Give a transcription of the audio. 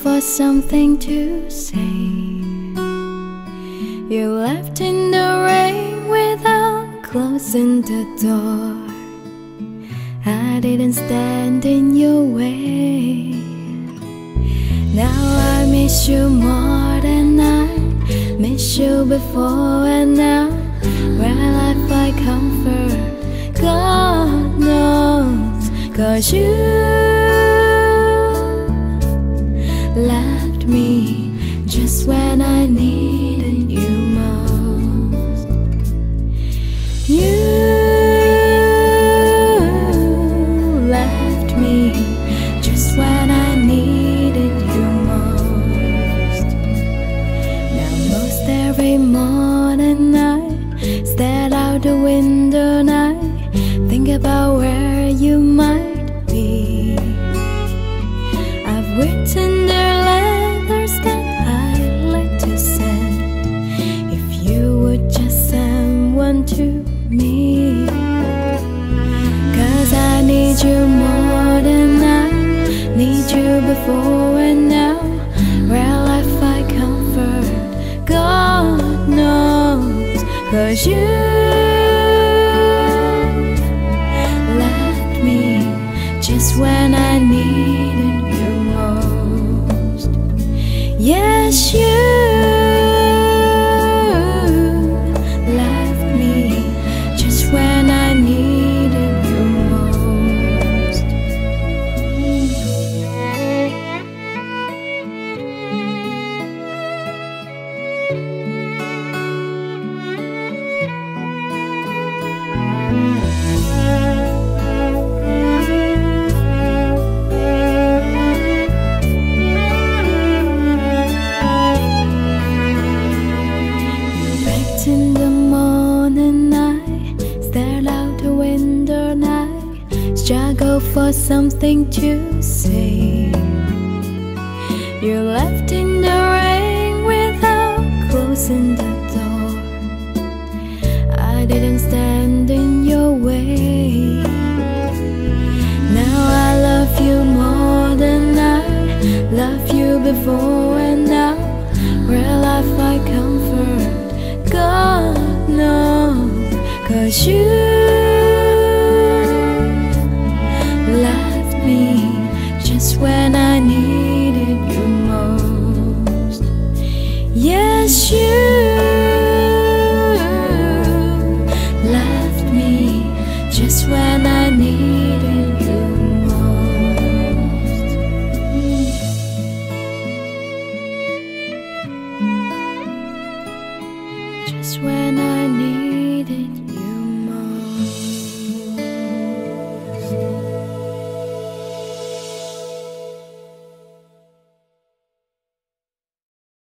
for something to say. You left in the rain without closing the door. I didn't stand in your way. Now I miss you more than I miss you before. And now where I find comfort, God knows. 'Cause you left me just when I needed you most. You left me just when I needed you most. Now most every morning I stare out the window and I think about where you might be. I've written the letters that I'd like to send, if you would just send one to me. 'Cause I need you more than I need you before. And now where I find comfort, God knows. 'Cause you left me just when I needed you most. Yes, you left me just when I needed you most. In the morning I stared out the window and I struggle for something to say. You left in the rain without closing the door. I didn't stand in your way. Now I love you more than I loved you before. And now will I find comfort, God knows. 'Cause you left me just when I needed you most. Yes, you left me just when I needed you most. Just when I needed you.